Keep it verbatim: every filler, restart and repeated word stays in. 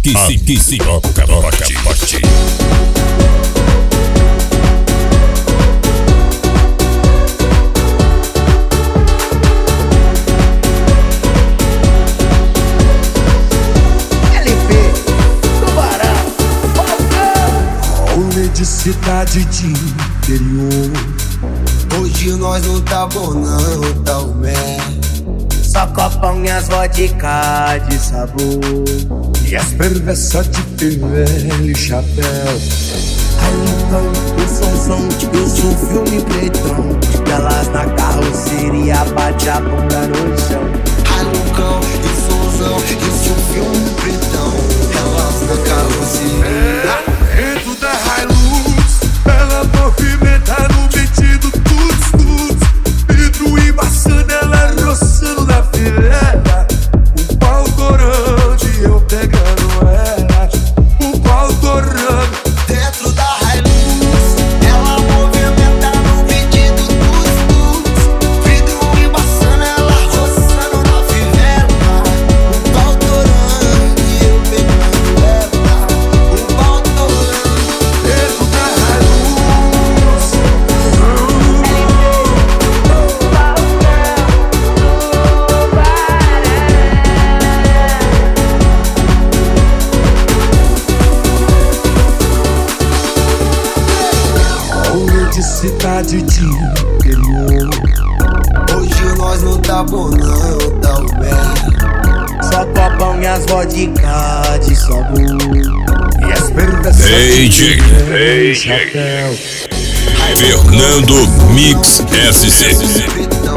que sim, que sim, toca, forte, forte. De cidade de interior, hoje nós não tá bom não, tá o mé. Só copão e as vodka de sabor, e as perversas de pirelli e chapéu. Aí então o somzão, isso um filme pretão, elas na carroceria bate a bunda no chão. Aí Lucão e somzão, isso um filme pretão, elas na carroceria. Dentro da Hilux, ela movimenta no metido tuts tuts, vidro embaçando, ela roçando na fileira. O pau torando e eu pegando ela, o pau torando. Dentro da Hilux, ela movimenta no metido tuts tuts, vidro embaçando, ela roçando na fileira. O pau torando e eu pegando ela, o pau torando. De cidade de interior, hoje nós não tá bom não, tá o bem. Só copão e as vodka de sabor, e as perversas D J, de D J chapéu. Fernando Mix S C.